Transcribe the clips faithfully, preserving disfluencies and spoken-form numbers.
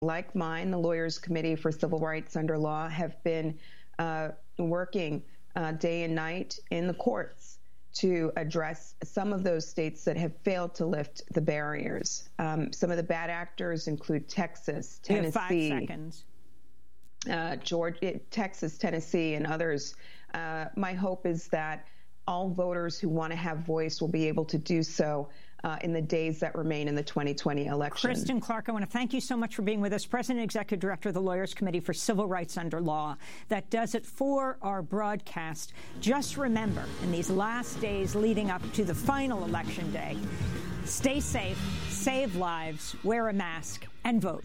like mine, the Lawyers Committee for Civil Rights Under Law, have been uh, working uh, day and night in the courts to address some of those states that have failed to lift the barriers. Um, some of the bad actors include Texas, Tennessee, five seconds. Uh, Georgia, Texas, Tennessee, and others. Uh, my hope is that all voters who want to have voice will be able to do so uh, in the days that remain in the twenty twenty election. Kristen Clarke, I want to thank you so much for being with us, President and Executive Director of the Lawyers Committee for Civil Rights Under Law. That does it for our broadcast. Just remember, in these last days leading up to the final election day, stay safe, save lives, wear a mask, and vote.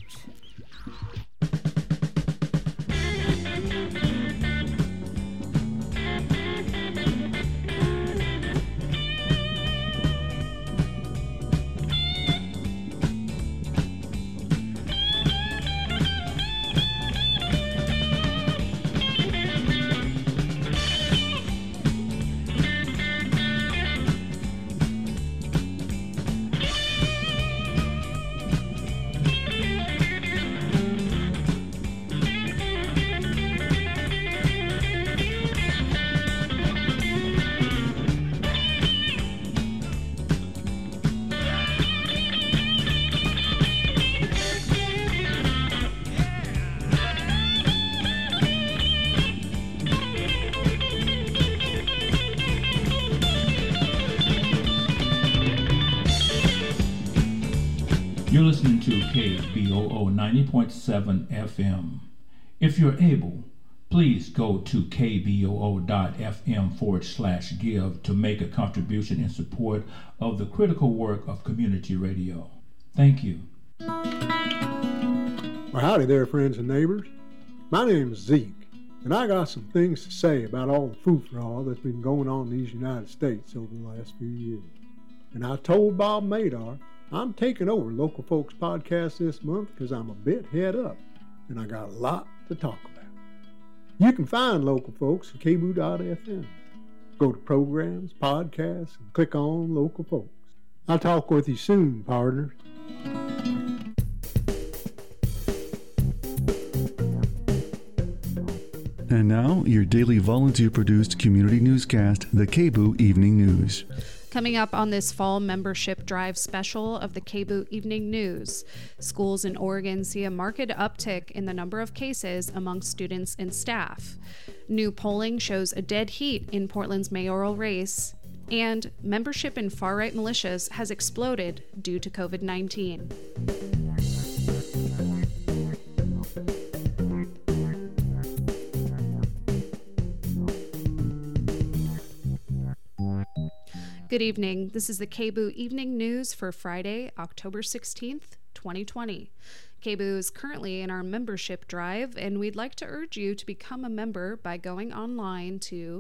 You're listening to K B O O ninety point seven F M. If you're able, please go to kboo.fm forward slash give to make a contribution in support of the critical work of community radio. Thank you. Well, howdy there, friends and neighbors. My name is Zeke, and I got some things to say about all the frou-frou that's been going on in these United States over the last few years. And I told Bob Madar I'm taking over Local Folks Podcast this month because I'm a bit head up, and I got a lot to talk about. You can find Local Folks at k b o o dot f m. Go to Programs, Podcasts, and click on Local Folks. I'll talk with you soon, partners. And now, your daily volunteer-produced community newscast, the K B O O Evening News. Coming up on this fall membership drive special of the K B O O Evening News, schools in Oregon see a marked uptick in the number of cases among students and staff. New polling shows a dead heat in Portland's mayoral race, and membership in far-right militias has exploded due to covid nineteen. Good evening. This is the K B O O Evening News for Friday, October sixteenth, twenty twenty. K B O O is currently in our membership drive, and we'd like to urge you to become a member by going online to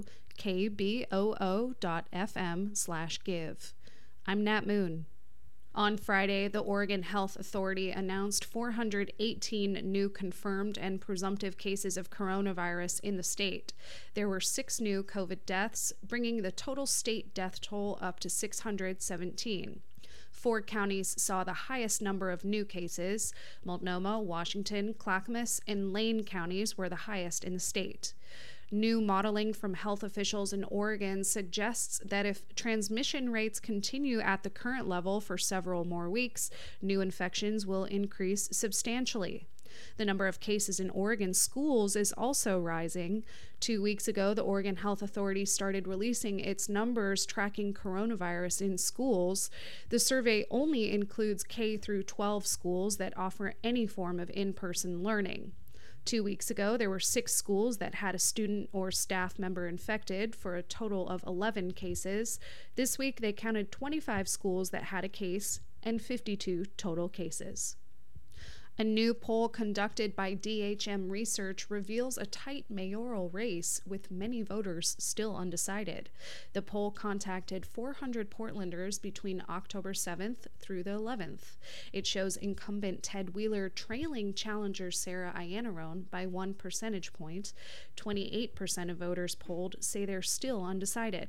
kboo.fm slash give. I'm Nat Moon. On Friday, the Oregon Health Authority announced four hundred eighteen new confirmed and presumptive cases of coronavirus in the state. There were six new COVID deaths, bringing the total state death toll up to six hundred seventeen. Four counties saw the highest number of new cases. Multnomah, Washington, Clackamas, and Lane counties were the highest in the state. New modeling from health officials in Oregon suggests that if transmission rates continue at the current level for several more weeks, new infections will increase substantially. The number of cases in Oregon schools is also rising. Two weeks ago, the Oregon Health Authority started releasing its numbers tracking coronavirus in schools. The survey only includes K through twelve schools that offer any form of in-person learning. Two weeks ago, there were six schools that had a student or staff member infected, for a total of eleven cases. This week, they counted twenty-five schools that had a case and fifty-two total cases. A new poll conducted by D H M Research reveals a tight mayoral race, with many voters still undecided. The poll contacted four hundred Portlanders between October seventh through the eleventh. It shows incumbent Ted Wheeler trailing challenger Sarah Iannarone by one percentage point. twenty-eight percent of voters polled say they're still undecided.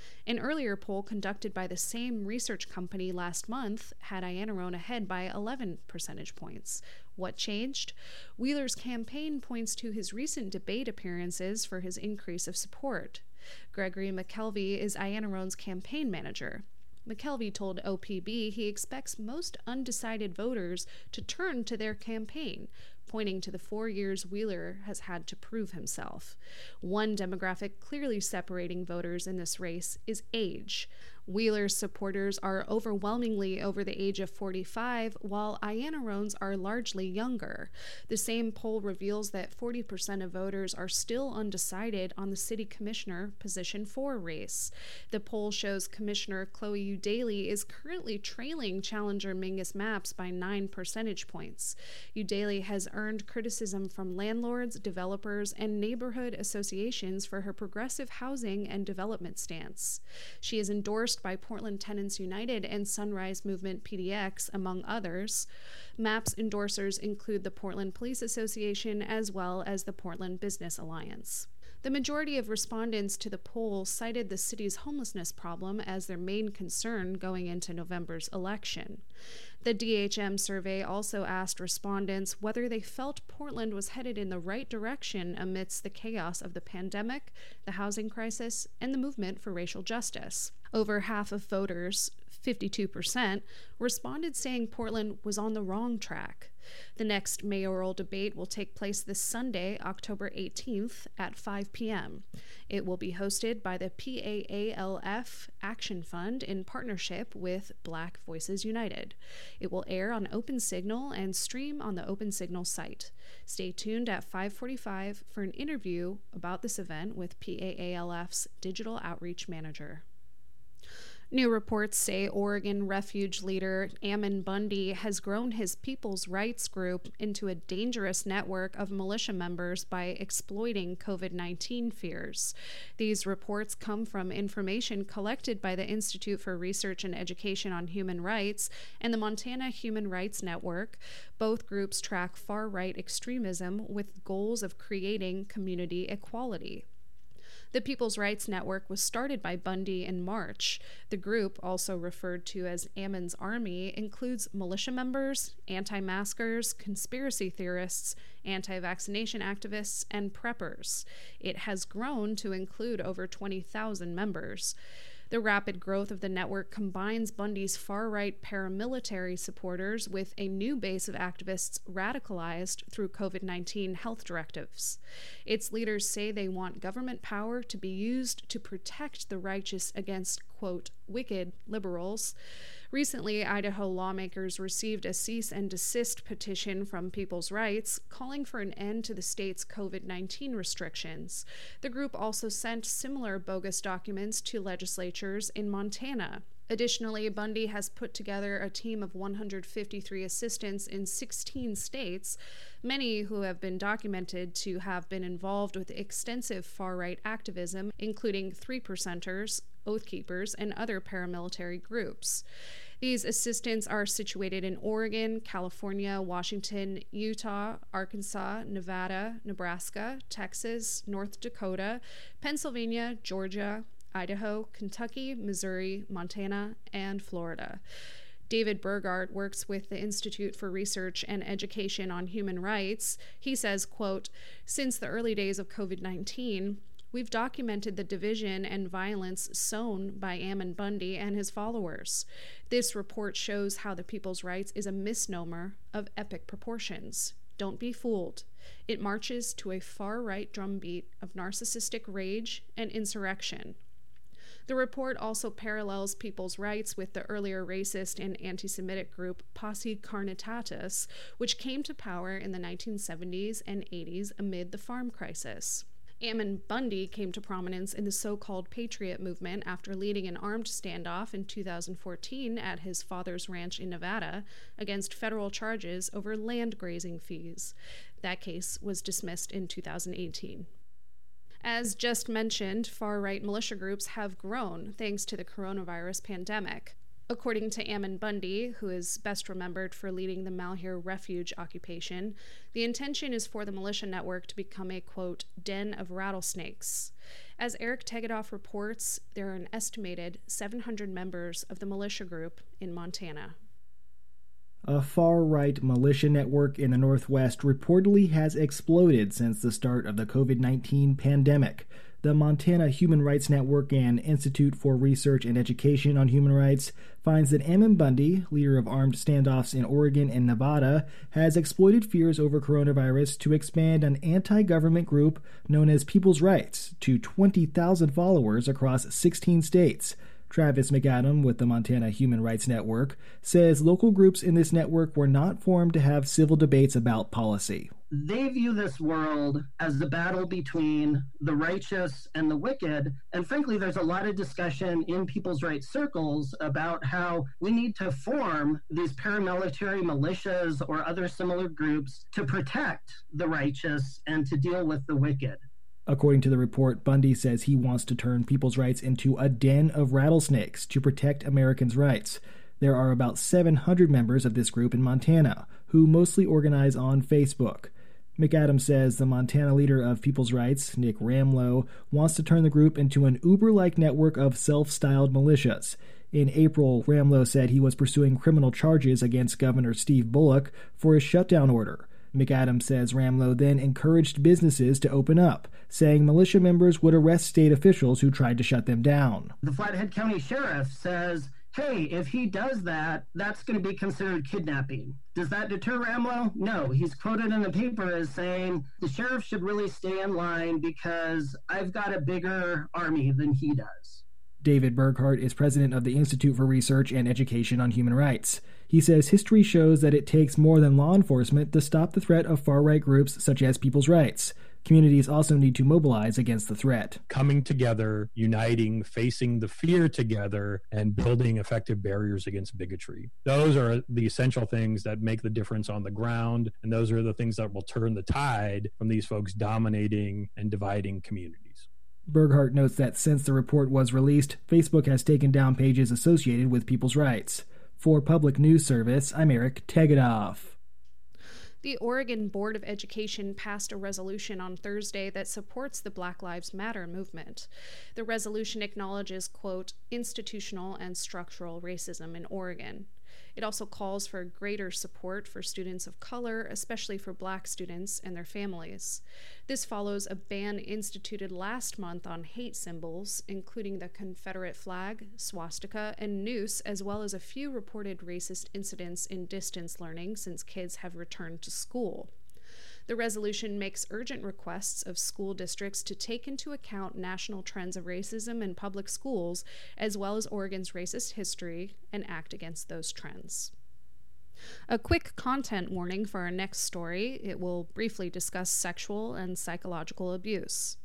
An earlier poll conducted by the same research company last month had Iannarone ahead by eleven percentage points. What changed? Wheeler's campaign points to his recent debate appearances for his increase of support. Gregory McKelvey is Iannarone's campaign manager. McKelvey told O P B he expects most undecided voters to turn to their campaign, pointing to the four years Wheeler has had to prove himself. One demographic clearly separating voters in this race is age. Wheeler's supporters are overwhelmingly over the age of forty-five, while Iannarone's are largely younger. The same poll reveals that forty percent of voters are still undecided on the city commissioner position four race. The poll shows Commissioner Chloe Eudaly is currently trailing challenger Mingus Mapps by nine percentage points. Eudaly has earned criticism from landlords, developers, and neighborhood associations for her progressive housing and development stance. She is endorsed by Portland Tenants United and Sunrise Movement P D X, among others. Mapps endorsers include the Portland Police Association as well as the Portland Business Alliance. The majority of respondents to the poll cited the city's homelessness problem as their main concern going into November's election. The D H M survey also asked respondents whether they felt Portland was headed in the right direction amidst the chaos of the pandemic, the housing crisis, and the movement for racial justice. Over half of voters, fifty-two percent, responded saying Portland was on the wrong track. The next mayoral debate will take place this Sunday, October eighteenth at five p.m. It will be hosted by the P A A L F Action Fund in partnership with Black Voices United. It will air on OpenSignal and stream on the OpenSignal site. Stay tuned at five forty-five for an interview about this event with P A A L F's digital outreach manager. New reports say Oregon refuge leader Ammon Bundy has grown his People's Rights Group into a dangerous network of militia members by exploiting COVID nineteen fears. These reports come from information collected by the Institute for Research and Education on Human Rights and the Montana Human Rights Network. Both groups track far-right extremism with goals of creating community equality. The People's Rights Network was started by Bundy in March. The group, also referred to as Ammon's Army, includes militia members, anti-maskers, conspiracy theorists, anti-vaccination activists, and preppers. It has grown to include over twenty thousand members. The rapid growth of the network combines Bundy's far-right paramilitary supporters with a new base of activists radicalized through COVID nineteen health directives. Its leaders say they want government power to be used to protect the righteous against, quote, wicked liberals. Recently, Idaho lawmakers received a cease and desist petition from People's Rights calling for an end to the state's COVID nineteen restrictions. The group also sent similar bogus documents to legislatures in Montana. Additionally, Bundy has put together a team of one hundred fifty-three assistants in sixteen states, many who have been documented to have been involved with extensive far-right activism, including three percenters, Oath Keepers, and other paramilitary groups. These assistants are situated in Oregon, California, Washington, Utah, Arkansas, Nevada, Nebraska, Texas, North Dakota, Pennsylvania, Georgia, Idaho, Kentucky, Missouri, Montana, and Florida. David Burgart works with the Institute for Research and Education on Human Rights. He says, quote, "Since the early days of COVID nineteen, we've documented the division and violence sown by Ammon Bundy and his followers. This report shows how the People's Rights is a misnomer of epic proportions. Don't be fooled. It marches to a far-right drumbeat of narcissistic rage and insurrection." The report also parallels People's Rights with the earlier racist and anti-Semitic group Posse Carnitatis, which came to power in the nineteen seventies and eighties amid the farm crisis. Ammon Bundy came to prominence in the so-called Patriot movement after leading an armed standoff in two thousand fourteen at his father's ranch in Nevada against federal charges over land grazing fees. That case was dismissed in two thousand eighteen. As just mentioned, far-right militia groups have grown thanks to the coronavirus pandemic. According to Ammon Bundy, who is best remembered for leading the Malheur Refuge occupation, the intention is for the militia network to become a, quote, den of rattlesnakes. As Eric Tegedoff reports, there are an estimated seven hundred members of the militia group in Montana. A far-right militia network in the Northwest reportedly has exploded since the start of the COVID nineteen pandemic. The Montana Human Rights Network and Institute for Research and Education on Human Rights finds that Ammon Bundy, leader of armed standoffs in Oregon and Nevada, has exploited fears over coronavirus to expand an anti-government group known as People's Rights to twenty thousand followers across sixteen states. Travis McAdam with the Montana Human Rights Network says local groups in this network were not formed to have civil debates about policy. They view this world as the battle between the righteous and the wicked. And frankly, there's a lot of discussion in people's rights circles about how we need to form these paramilitary militias or other similar groups to protect the righteous and to deal with the wicked. According to the report, Bundy says he wants to turn people's rights into a den of rattlesnakes to protect Americans' rights. There are about seven hundred members of this group in Montana, who mostly organize on Facebook. McAdam says the Montana leader of People's Rights, Nick Ramlow, wants to turn the group into an Uber-like network of self-styled militias. In April, Ramlow said he was pursuing criminal charges against Governor Steve Bullock for his shutdown order. McAdam says Ramlow then encouraged businesses to open up, saying militia members would arrest state officials who tried to shut them down. The Flathead County Sheriff says, hey, if he does that, that's going to be considered kidnapping. Does that deter Ramlow? No. He's quoted in the paper as saying, the sheriff should really stay in line because I've got a bigger army than he does. David Burghardt is president of the Institute for Research and Education on Human Rights. He says history shows that it takes more than law enforcement to stop the threat of far-right groups such as People's Rights. Communities also need to mobilize against the threat. Coming together, uniting, facing the fear together, and building effective barriers against bigotry. Those are the essential things that make the difference on the ground, and those are the things that will turn the tide from these folks dominating and dividing communities. Burghardt notes that since the report was released, Facebook has taken down pages associated with People's Rights. For Public News Service, I'm Eric Tegedoff. The Oregon Board of Education passed a resolution on Thursday that supports the Black Lives Matter movement. The resolution acknowledges, quote, institutional and structural racism in Oregon. It also calls for greater support for students of color, especially for Black students and their families. This follows a ban instituted last month on hate symbols, including the Confederate flag, swastika, and noose, as well as a few reported racist incidents in distance learning since kids have returned to school. The resolution makes urgent requests of school districts to take into account national trends of racism in public schools, as well as Oregon's racist history, and act against those trends. A quick content warning for our next story. It will briefly discuss sexual and psychological abuse.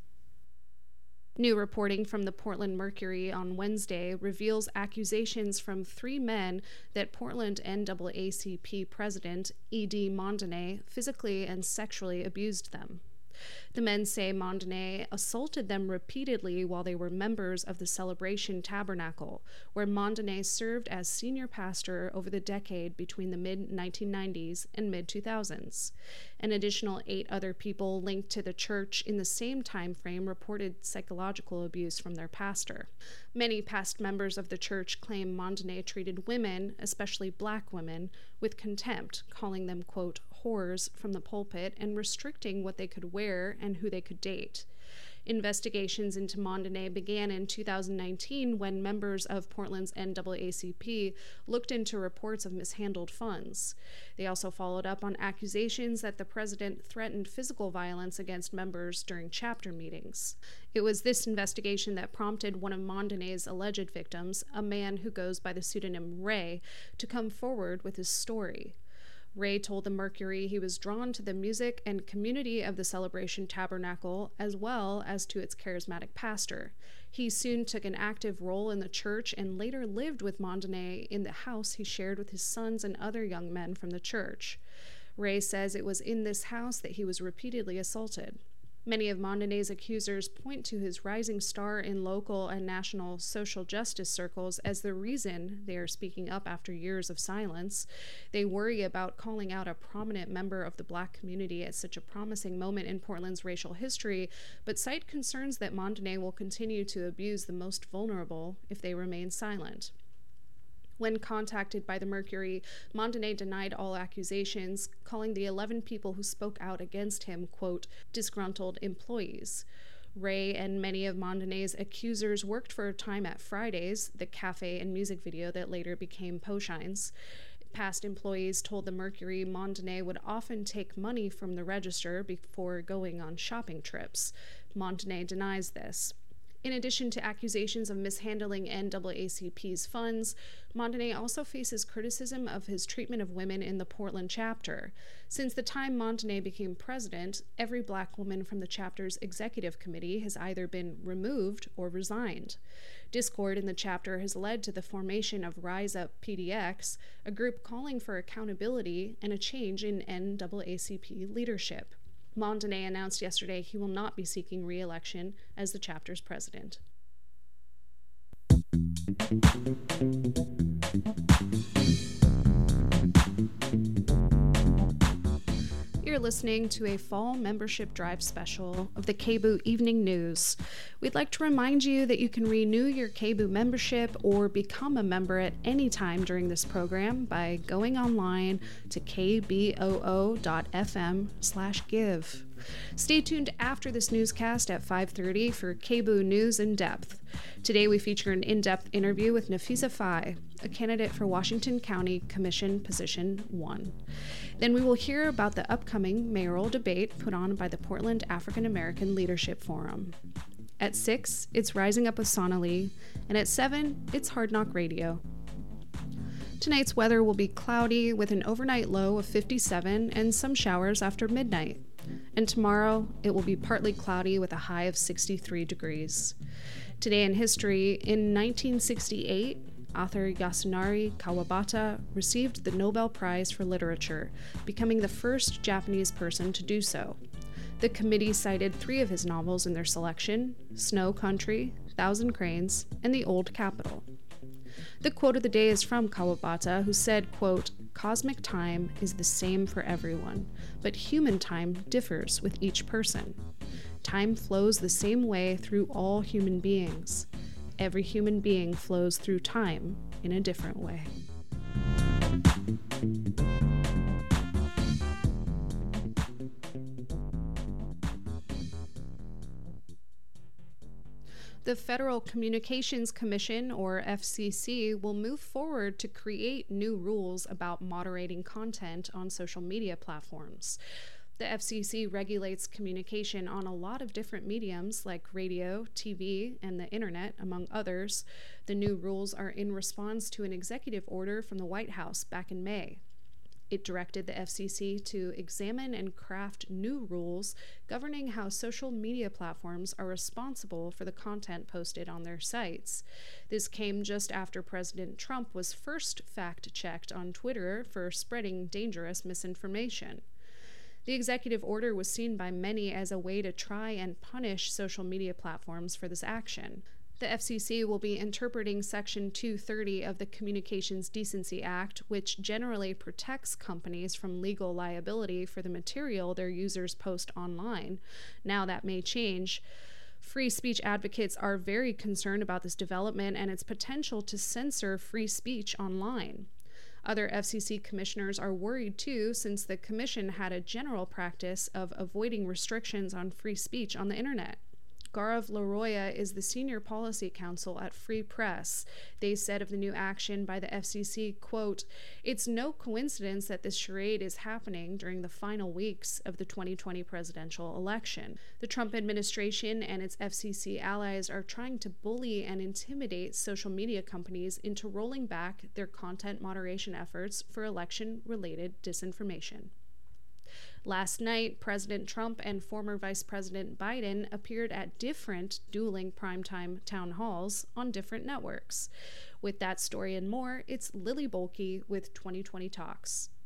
New reporting from the Portland Mercury on Wednesday reveals accusations from three men that Portland N double A C P president E D Mondonay physically and sexually abused them. The men say Mondonay assaulted them repeatedly while they were members of the Celebration Tabernacle, where Mondonay served as senior pastor over the decade between the mid nineteen nineties and mid two thousands. An additional eight other people linked to the church in the same time frame reported psychological abuse from their pastor. Many past members of the church claim Mondonay treated women, especially Black women, with contempt, calling them, quote, whores from the pulpit and restricting what they could wear and who they could date. Investigations into Mondonay began in two thousand nineteen when members of Portland's N double A C P looked into reports of mishandled funds. They also followed up on accusations that the president threatened physical violence against members during chapter meetings. It was this investigation that prompted one of Mondonay's alleged victims, a man who goes by the pseudonym Ray, to come forward with his story. Ray told the Mercury he was drawn to the music and community of the Celebration Tabernacle, as well as to its charismatic pastor. He soon took an active role in the church and later lived with Mondonay in the house he shared with his sons and other young men from the church. Ray says it was in this house that he was repeatedly assaulted. Many of Mondonet's accusers point to his rising star in local and national social justice circles as the reason they are speaking up after years of silence. They worry about calling out a prominent member of the Black community at such a promising moment in Portland's racial history, but cite concerns that Mondonet will continue to abuse the most vulnerable if they remain silent. When contacted by the Mercury, Mondonet denied all accusations, calling the eleven people who spoke out against him, quote, disgruntled employees. Ray and many of Mondonet's accusers worked for a time at Fridays, the cafe and music video that later became Poshine's. Past employees told the Mercury Mondonet would often take money from the register before going on shopping trips. Mondonet denies this. In addition to accusations of mishandling N double A C P's funds, Mondonet also faces criticism of his treatment of women in the Portland chapter. Since the time Mondonet became president, every Black woman from the chapter's executive committee has either been removed or resigned. Discord in the chapter has led to the formation of Rise Up P D X, a group calling for accountability and a change in N double A C P leadership. Mondonet announced yesterday he will not be seeking re-election as the chapter's president. You're listening to a fall membership drive special of the K B O Evening News. We'd like to remind you that you can renew your K B O membership or become a member at any time during this program by going online to k b o o dot f m slash give. Stay tuned after this newscast at five thirty for K B O News in Depth. Today we feature an in-depth interview with Nafisa Faye, a candidate for Washington County Commission Position one. Then we will hear about the upcoming mayoral debate put on by the Portland African American Leadership Forum. At six, it's Rising Up with Sonali, and at seven, it's Hard Knock Radio. Tonight's weather will be cloudy with an overnight low of fifty-seven and some showers after midnight. And tomorrow, it will be partly cloudy with a high of sixty-three degrees. Today in history, in nineteen sixty-eight, author Yasunari Kawabata received the Nobel Prize for Literature, becoming the first Japanese person to do so. The committee cited three of his novels in their selection: Snow Country, Thousand Cranes, and The Old Capitol. The quote of the day is from Kawabata, who said, quote, "Cosmic time is the same for everyone, but human time differs with each person. Time flows the same way through all human beings. Every human being flows through time in a different way." The Federal Communications Commission, or F C C, will move forward to create new rules about moderating content on social media platforms. The F C C regulates communication on a lot of different mediums like radio, T V, and the internet, among others. The new rules are in response to an executive order from the White House back in May. It directed the F C C to examine and craft new rules governing how social media platforms are responsible for the content posted on their sites. This came just after President Trump was first fact-checked on Twitter for spreading dangerous misinformation. The executive order was seen by many as a way to try and punish social media platforms for this action. The F C C will be interpreting Section two thirty of the Communications Decency Act, which generally protects companies from legal liability for the material their users post online. Now that may change. Free speech advocates are very concerned about this development and its potential to censor free speech online. Other F C C commissioners are worried too, since the commission had a general practice of avoiding restrictions on free speech on the internet. Gaurav Laroya is the senior policy counsel at Free Press. They said of the new action by the F C C, quote, "It's no coincidence that this charade is happening during the final weeks of the twenty twenty presidential election. The Trump administration and its F C C allies are trying to bully and intimidate social media companies into rolling back their content moderation efforts for election-related disinformation." Last night, President Trump and former Vice President Biden appeared at different dueling primetime town halls on different networks. With that story and more, it's Lily Bolke with twenty twenty Talks.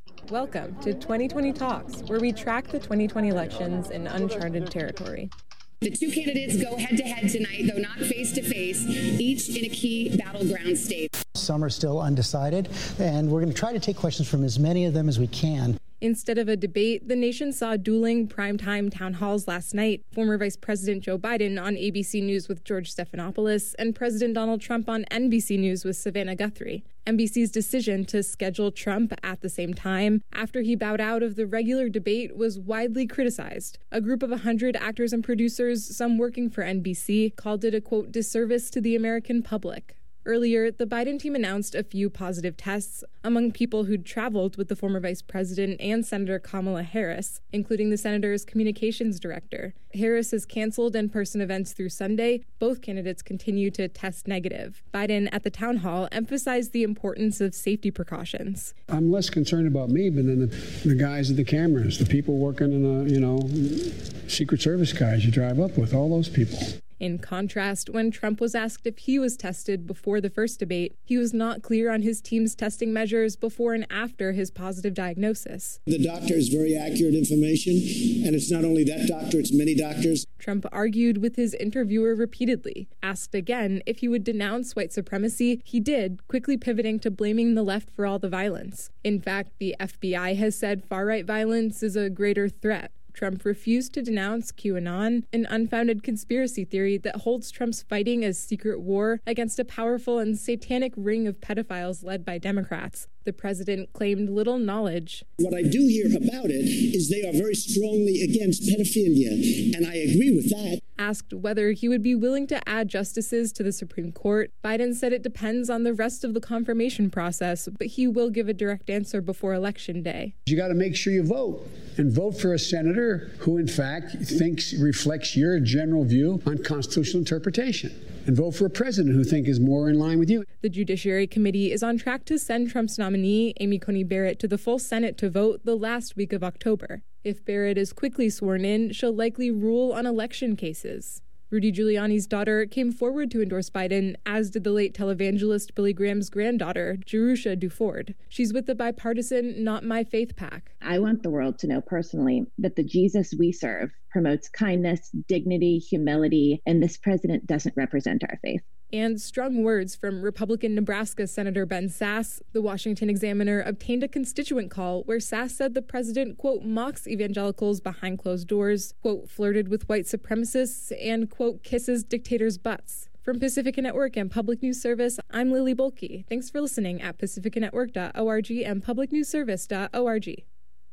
Welcome to twenty twenty Talks, where we track the twenty twenty elections in uncharted territory. The two candidates go head-to-head tonight, though not face-to-face, each in a key battleground state. Some are still undecided, and we're going to try to take questions from as many of them as we can. Instead of a debate, the nation saw dueling primetime town halls last night. Former Vice President Joe Biden on A B C News with George Stephanopoulos and President Donald Trump on N B C News with Savannah Guthrie. N B C's decision to schedule Trump at the same time after he bowed out of the regular debate was widely criticized. A group of one hundred actors and producers, some working for N B C, called it a, quote, disservice to the American public. Earlier, the Biden team announced a few positive tests among people who'd traveled with the former vice president and Senator Kamala Harris, including the senator's communications director. Harris has canceled in-person events through Sunday. Both candidates continue to test negative. Biden, at the town hall, emphasized the importance of safety precautions. I'm less concerned about me, but then the, the guys at the cameras, the people working in the, you know, Secret Service guys you drive up with, all those people. In contrast, when Trump was asked if he was tested before the first debate, he was not clear on his team's testing measures before and after his positive diagnosis. The doctor is very accurate information, and it's not only that doctor, it's many doctors. Trump argued with his interviewer repeatedly. Asked again if he would denounce white supremacy, he did, quickly pivoting to blaming the left for all the violence. In fact, the F B I has said far-right violence is a greater threat. Trump refused to denounce QAnon, an unfounded conspiracy theory that holds Trump's fighting a secret war against a powerful and satanic ring of pedophiles led by Democrats. The president claimed little knowledge. What I do hear about it is they are very strongly against pedophilia, and I agree with that. Asked whether he would be willing to add justices to the Supreme Court, Biden said it depends on the rest of the confirmation process, but he will give a direct answer before Election Day. You got to make sure you vote, and vote for a senator who, in fact, thinks reflects your general view on constitutional interpretation. And vote for a president who think is more in line with you. The Judiciary Committee is on track to send Trump's nominee, Amy Coney Barrett, to the full Senate to vote the last week of October. If Barrett is quickly sworn in, she'll likely rule on election cases. Rudy Giuliani's daughter came forward to endorse Biden, as did the late televangelist Billy Graham's granddaughter, Jerusha Duford. She's with the bipartisan Not My Faith PAC. I want the world to know personally that the Jesus we serve promotes kindness, dignity, humility, and this president doesn't represent our faith. And strong words from Republican Nebraska Senator Ben Sasse. The Washington Examiner obtained a constituent call where Sasse said the president, quote, mocks evangelicals behind closed doors, quote, flirted with white supremacists, and, quote, kisses dictators' butts. From Pacifica Network and Public News Service, I'm Lily Bolke. Thanks for listening at pacifica network dot org and public news service dot org.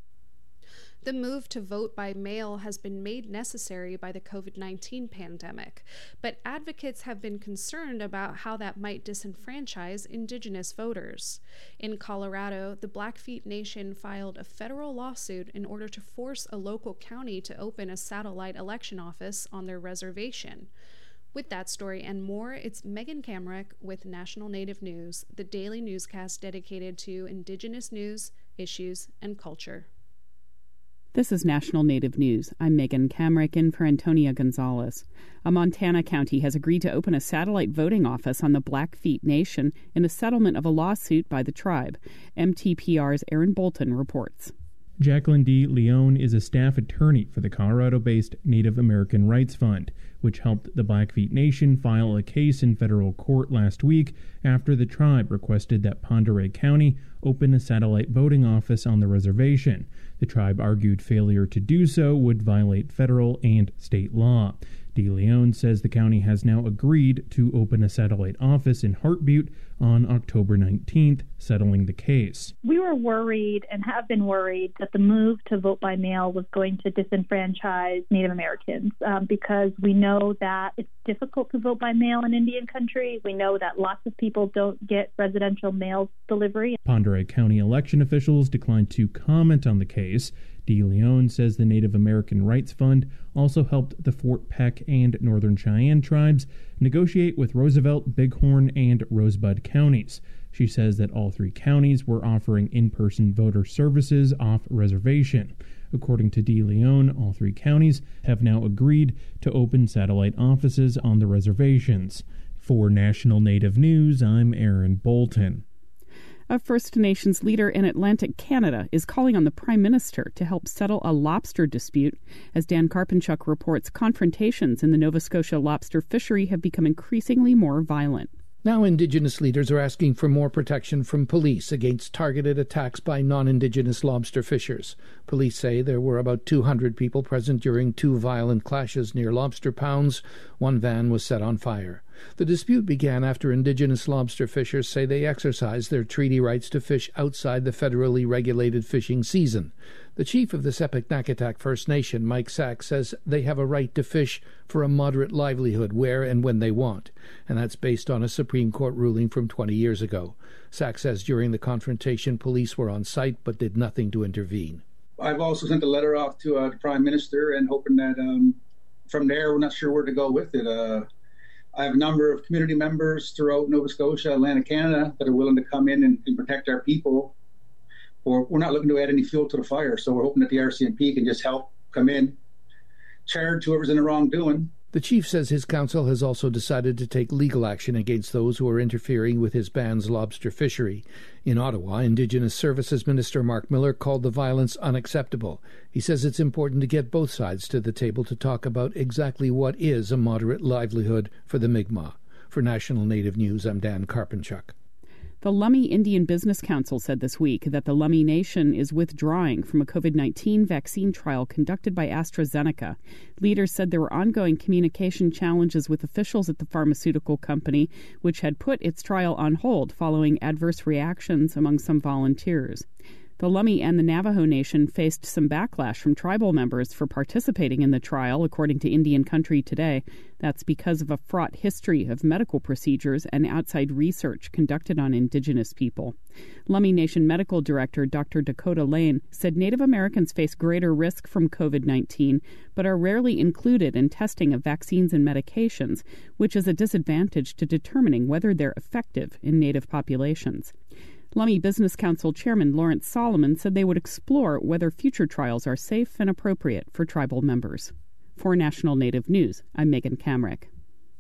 The move to vote by mail has been made necessary by the COVID nineteen pandemic, but advocates have been concerned about how that might disenfranchise Indigenous voters. In Colorado, the Blackfeet Nation filed a federal lawsuit in order to force a local county to open a satellite election office on their reservation. With that story and more, it's Megan Kamrick with National Native News, the daily newscast dedicated to Indigenous news, issues, and culture. This is National Native News. I'm Megan Kamrick in for Antonia Gonzalez. A Montana county has agreed to open a satellite voting office on the Blackfeet Nation in a settlement of a lawsuit by the tribe. M T P R's Aaron Bolton reports. Jacqueline D. Leone is a staff attorney for the Colorado-based Native American Rights Fund, which helped the Blackfeet Nation file a case in federal court last week after the tribe requested that Pend Oreille County open a satellite voting office on the reservation. The tribe argued failure to do so would violate federal and state law. De Leon says the county has now agreed to open a satellite office in Heart Butte on October nineteenth, settling the case. We were worried and have been worried that the move to vote by mail was going to disenfranchise Native Americans um, because we know that it's difficult to vote by mail in Indian country. We know that lots of people don't get residential mail delivery. Pend Oreille County election officials declined to comment on the case. De Leon says the Native American Rights Fund also helped the Fort Peck and Northern Cheyenne tribes negotiate with Roosevelt, Bighorn, and Rosebud counties. She says that all three counties were offering in-person voter services off reservation. According to De Leon, all three counties have now agreed to open satellite offices on the reservations. For National Native News, I'm Aaron Bolton. A First Nations leader in Atlantic Canada is calling on the Prime Minister to help settle a lobster dispute. As Dan Karpenchuk reports, confrontations in the Nova Scotia lobster fishery have become increasingly more violent. Now Indigenous leaders are asking for more protection from police against targeted attacks by non-Indigenous lobster fishers. Police say there were about two hundred people present during two violent clashes near lobster pounds. One van was set on fire. The dispute began after Indigenous lobster fishers say they exercised their treaty rights to fish outside the federally regulated fishing season. The chief of the Sepiknakatak First Nation, Mike Sack, says they have a right to fish for a moderate livelihood where and when they want, and that's based on a Supreme Court ruling from twenty years ago. Sack says during the confrontation, police were on site but did nothing to intervene. I've also sent a letter off to uh, the Prime Minister and hoping that um, from there, we're not sure where to go with it. Uh, I have a number of community members throughout Nova Scotia, Atlantic Canada, that are willing to come in and, and protect our people. Or we're not looking to add any fuel to the fire, so we're hoping that the R C M P can just help come in, charge whoever's in the wrongdoing. The chief says his council has also decided to take legal action against those who are interfering with his band's lobster fishery. In Ottawa, Indigenous Services Minister Mark Miller called the violence unacceptable. He says it's important to get both sides to the table to talk about exactly what is a moderate livelihood for the Mi'kmaq. For National Native News, I'm Dan Karpenchuk. The Lummi Indian Business Council said this week that the Lummi Nation is withdrawing from a COVID nineteen vaccine trial conducted by AstraZeneca. Leaders said there were ongoing communication challenges with officials at the pharmaceutical company, which had put its trial on hold following adverse reactions among some volunteers. The Lummi and the Navajo Nation faced some backlash from tribal members for participating in the trial, according to Indian Country Today. That's because of a fraught history of medical procedures and outside research conducted on Indigenous people. Lummi Nation Medical Director Doctor Dakota Lane said Native Americans face greater risk from COVID nineteen, but are rarely included in testing of vaccines and medications, which is a disadvantage to determining whether they're effective in Native populations. Lummi Business Council Chairman Lawrence Solomon said they would explore whether future trials are safe and appropriate for tribal members. For National Native News, I'm Megan Kamrick.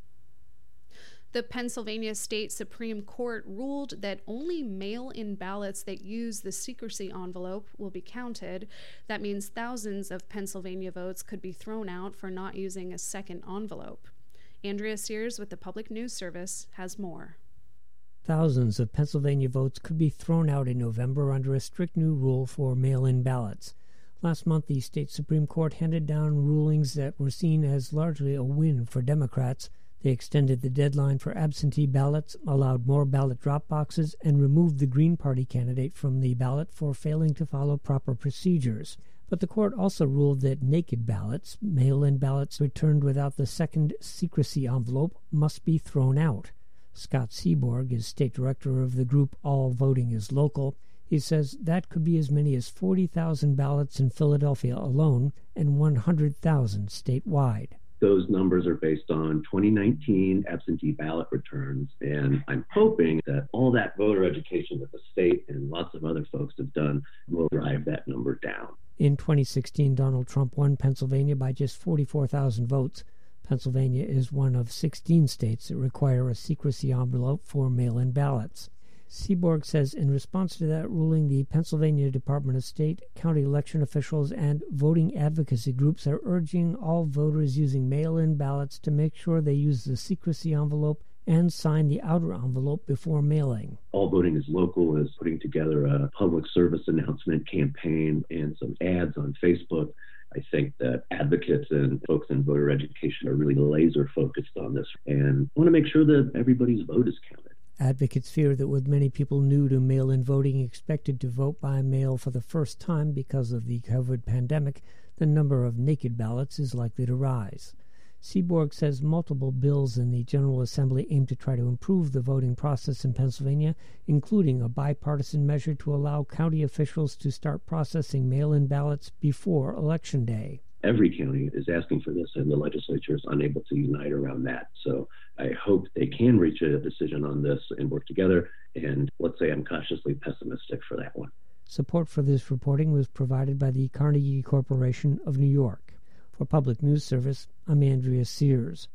The Pennsylvania State Supreme Court ruled that only mail-in ballots that use the secrecy envelope will be counted. That means thousands of Pennsylvania votes could be thrown out for not using a second envelope. Andrea Sears with the Public News Service has more. Thousands of Pennsylvania votes could be thrown out in November under a strict new rule for mail-in ballots. Last month, the state Supreme Court handed down rulings that were seen as largely a win for Democrats. They extended the deadline for absentee ballots, allowed more ballot drop boxes, and removed the Green Party candidate from the ballot for failing to follow proper procedures. But the court also ruled that naked ballots, mail-in ballots returned without the second secrecy envelope, must be thrown out. Scott Seaborg is state director of the group All Voting is Local. He says that could be as many as forty thousand ballots in Philadelphia alone and one hundred thousand statewide. Those numbers are based on twenty nineteen absentee ballot returns, and I'm hoping that all that voter education that the state and lots of other folks have done will drive that number down. In twenty sixteen, Donald Trump won Pennsylvania by just forty-four thousand votes. Pennsylvania is one of sixteen states that require a secrecy envelope for mail-in ballots. Seaborg says in response to that ruling, the Pennsylvania Department of State, county election officials, and voting advocacy groups are urging all voters using mail-in ballots to make sure they use the secrecy envelope and sign the outer envelope before mailing. All Voting is Local is putting together a public service announcement campaign and some ads on Facebook. I think that advocates and folks in voter education are really laser focused on this and want to make sure that everybody's vote is counted. Advocates fear that with many people new to mail-in voting expected to vote by mail for the first time because of the COVID pandemic, the number of naked ballots is likely to rise. Seaborg says multiple bills in the General Assembly aim to try to improve the voting process in Pennsylvania, including a bipartisan measure to allow county officials to start processing mail-in ballots before Election Day. Every county is asking for this, and the legislature is unable to unite around that. So I hope they can reach a decision on this and work together, and let's say I'm cautiously pessimistic for that one. Support for this reporting was provided by the Carnegie Corporation of New York. For Public News Service, I'm Andrea Sears.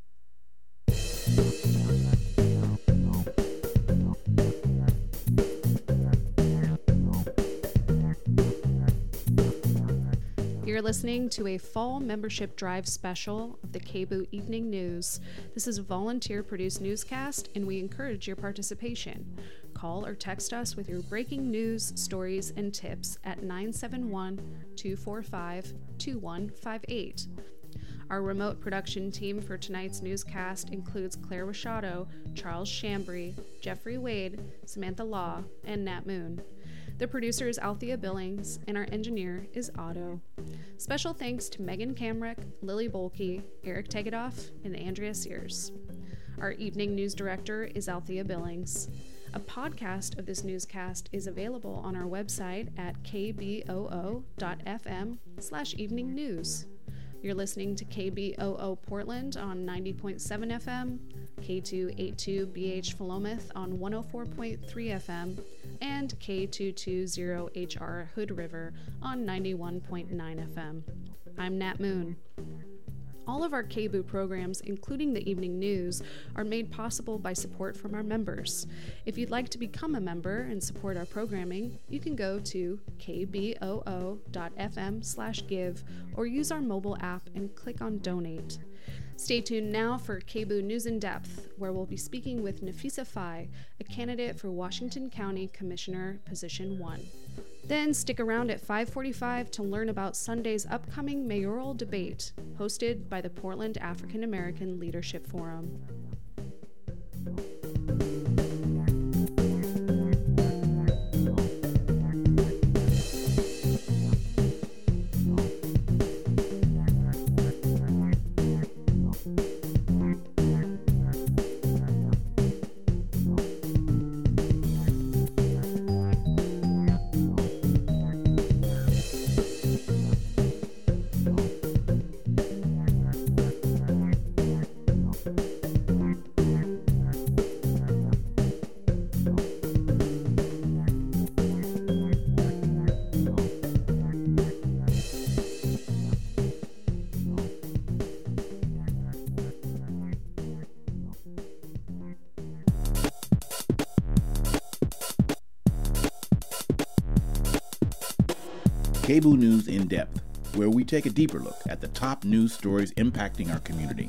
You're listening to a fall membership drive special of the K B O O Evening News. This is a volunteer-produced newscast, and we encourage your participation. Call or text us with your breaking news, stories, and tips at nine seven one, two four five, two one five eight. Our remote production team for tonight's newscast includes Claire Wishado, Charles Chambry, Jeffrey Wade, Samantha Law, and Nat Moon. The producer is Althea Billings, and our engineer is Otto. Special thanks to Megan Kamrick, Lily Bolke, Eric Tegedoff, and Andrea Sears. Our evening news director is Althea Billings. A podcast of this newscast is available on our website at kboo.fm slash evening news. You're listening to K B O O Portland on ninety point seven F M, K two eighty-two B H Philomath on one oh four point three F M, and K two twenty H R Hood River on ninety-one point nine F M. I'm Nat Moon. All of our K B O O programs, including the evening news, are made possible by support from our members. If you'd like to become a member and support our programming, you can go to kboo.fm slash give or use our mobile app and click on donate. Stay tuned now for K B O O News in Depth, where we'll be speaking with Nafisa Fai, a candidate for Washington County Commissioner, Position one. Then stick around at five forty-five to learn about Sunday's upcoming mayoral debate, hosted by the Portland African American Leadership Forum. K B O O News in Depth, where we take a deeper look at the top news stories impacting our community.